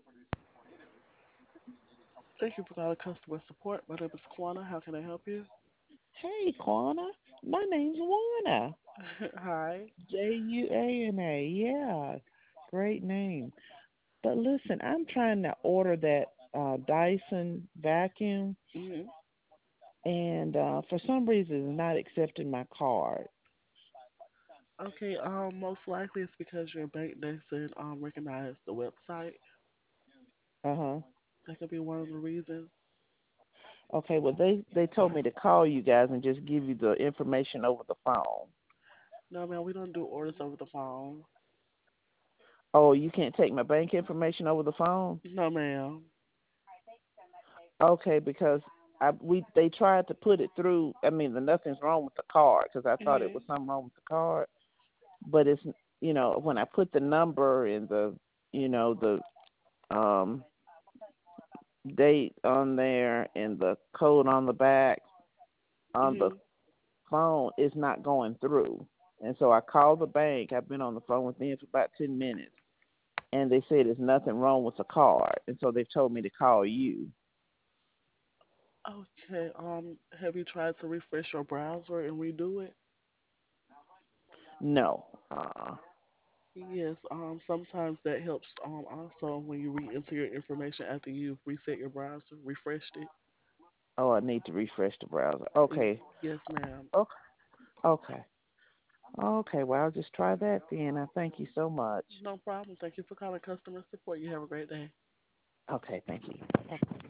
Thank you for calling customer support. My name is Kwana. How can I help you? Hey, Quana. My name's Juana. Hi. Juana. Yeah, great name. But listen, I'm trying to order that Dyson vacuum, hmm and for some reason, it's not accepting my card. Okay. Most likely it's because your bank doesn't recognize the website. Uh huh. That could be one of the reasons. Okay, well, they told me to call you guys and just give you the information over the phone. No, man, we don't do orders over the phone. Oh, you can't take my bank information over the phone? No, ma'am. Okay, because we they tried to put it through. I mean, nothing's wrong with the card because I thought it hmm was something wrong with the card, but it's when I put the number and the um date on there and the code on the back on the hmm phone, it's not going through. And so I called the bank. I've been on the phone with them for about 10 minutes, and they said there's nothing wrong with the card, and so they told me to call you. Okay. Have you tried to refresh your browser and redo it? No. Yes. Sometimes that helps. Also when you re-enter your information after you've reset your browser, refreshed it. Oh, I need to refresh the browser. Y- Okay. Yes, ma'am. Okay. Okay. Okay. Well, I'll just try that then. I thank you so much. No problem. Thank you for calling customer support. You have a great day. Okay. Thank you.